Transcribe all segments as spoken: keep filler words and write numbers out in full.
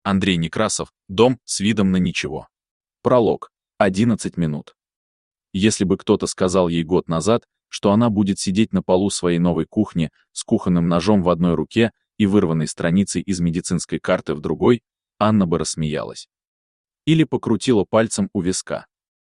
Андрей Некрасов, дом с видом на ничего. Пролог. одиннадцать минут. Если бы кто-то сказал ей год назад, что она будет сидеть на полу своей новой кухни с кухонным ножом в одной руке и вырванной страницей из медицинской карты в другой, Анна бы рассмеялась. Или покрутила пальцем у виска.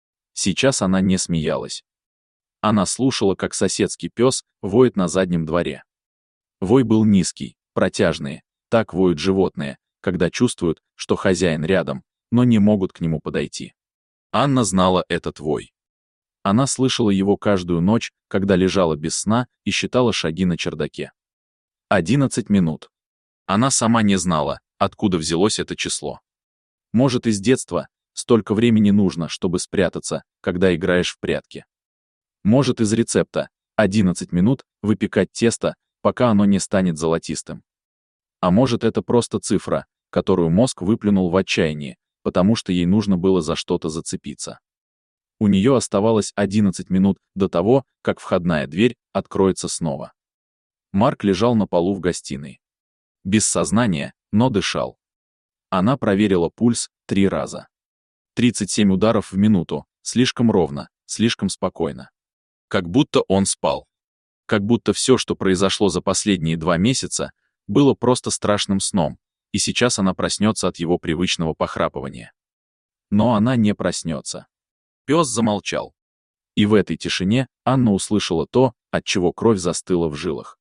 Сейчас она не смеялась. Она слушала, как соседский пес воет на заднем дворе. Вой был низкий, протяжный, так воют животные, когда чувствуют, что хозяин рядом, но не могут к нему подойти. Анна знала этот вой. Она слышала его каждую ночь, когда лежала без сна и считала шаги на чердаке. Одиннадцать минут. Она сама не знала, откуда взялось это число. Может, из детства, столько времени нужно, чтобы спрятаться, когда играешь в прятки. Может, из рецепта, одиннадцать минут, выпекать тесто, пока оно не станет золотистым. А может, это просто цифра, которую мозг выплюнул в отчаянии, потому что ей нужно было за что-то зацепиться. У нее оставалось одиннадцать минут до того, как входная дверь откроется снова. Марк лежал на полу в гостиной. Без сознания, но дышал. Она проверила пульс три раза. тридцать семь ударов в минуту, слишком ровно, слишком спокойно. Как будто он спал. Как будто все, что произошло за последние два месяца, было просто страшным сном, и сейчас она проснется от его привычного похрапывания. Но она не проснется. Пес замолчал. И в этой тишине Анна услышала то, от чего кровь застыла в жилах.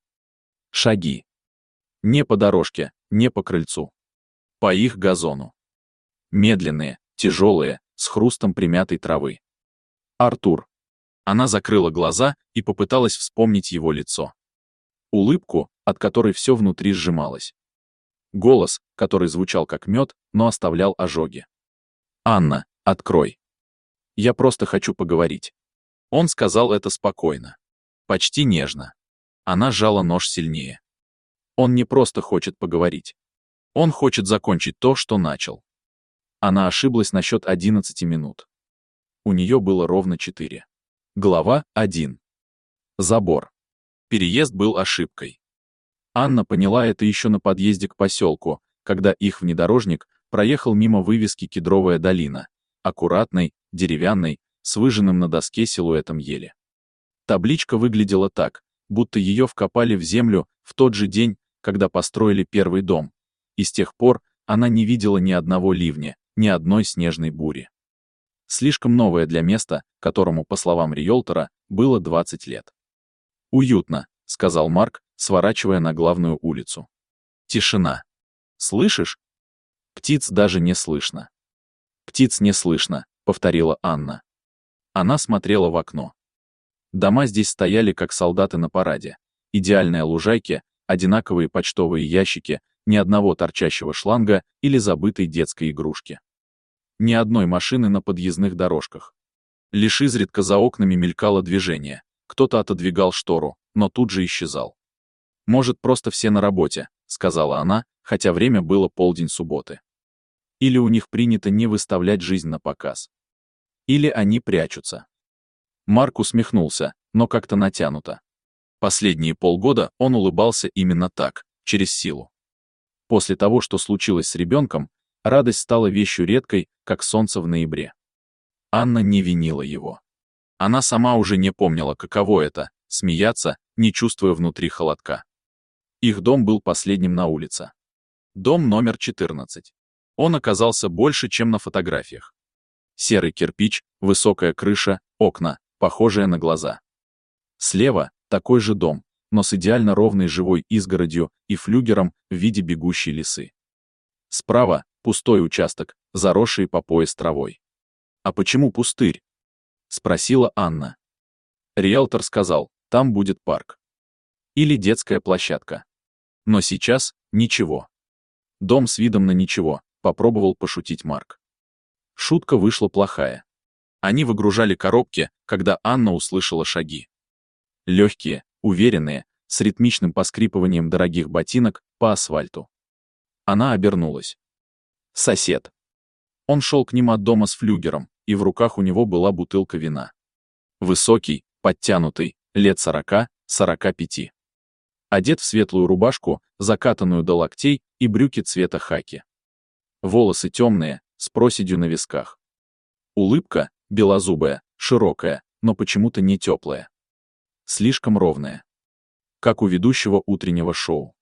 Шаги. Не по дорожке, не по крыльцу. По их газону. Медленные, тяжелые, с хрустом примятой травы. Артур. Она закрыла глаза и попыталась вспомнить его лицо. Улыбку, от которой все внутри сжималось. Голос, который звучал как мед, но оставлял ожоги. «Анна, открой. Я просто хочу поговорить». Он сказал это спокойно. Почти нежно. Она сжала нож сильнее. Он не просто хочет поговорить. Он хочет закончить то, что начал. Она ошиблась насчет одиннадцати минут. У нее было ровно четыре. Глава один. Забор. Переезд был ошибкой. Анна поняла это еще на подъезде к поселку, когда их внедорожник проехал мимо вывески «Кедровая долина», аккуратной, деревянной, с выжженным на доске силуэтом ели. Табличка выглядела так, будто ее вкопали в землю в тот же день, когда построили первый дом, и с тех пор она не видела ни одного ливня, ни одной снежной бури. Слишком новое для места, которому, по словам риэлтора, было двадцать лет. «Уютно», — сказал Марк, сворачивая на главную улицу. Тишина. «Слышишь?» «Птиц даже не слышно». «Птиц не слышно», — повторила Анна. Она смотрела в окно. Дома здесь стояли, как солдаты на параде. Идеальные лужайки, одинаковые почтовые ящики, ни одного торчащего шланга или забытой детской игрушки. Ни одной машины на подъездных дорожках. Лишь изредка за окнами мелькало движение. Кто-то отодвигал штору, но тут же исчезал. «Может, просто все на работе», — сказала она, хотя время было полдень субботы. Или у них принято не выставлять жизнь на показ. Или они прячутся. Марк усмехнулся, но как-то натянуто. Последние полгода он улыбался именно так, через силу. После того, что случилось с ребенком, радость стала вещью редкой, как солнце в ноябре. Анна не винила его. Она сама уже не помнила, каково это — смеяться, не чувствуя внутри холодка. Их дом был последним на улице. Дом номер четырнадцать. Он оказался больше, чем на фотографиях. Серый кирпич, высокая крыша, окна, похожие на глаза. Слева — такой же дом, но с идеально ровной живой изгородью и флюгером в виде бегущей лисы. Справа — пустой участок, заросший по пояс травой. «А почему пустырь?» — спросила Анна. Риэлтор сказал, там будет парк. Или детская площадка. Но сейчас ничего. Дом с видом на ничего, попробовал пошутить Марк. Шутка вышла плохая. Они выгружали коробки, когда Анна услышала шаги. Легкие, уверенные, с ритмичным поскрипыванием дорогих ботинок по асфальту. Она обернулась. Сосед. Он шел к ним от дома с флюгером, и в руках у него была бутылка вина. Высокий, подтянутый, лет сорока, сорока пяти. Одет в светлую рубашку, закатанную до локтей, и брюки цвета хаки. Волосы темные, с проседью на висках. Улыбка белозубая, широкая, но почему-то не теплая. Слишком ровная. Как у ведущего утреннего шоу.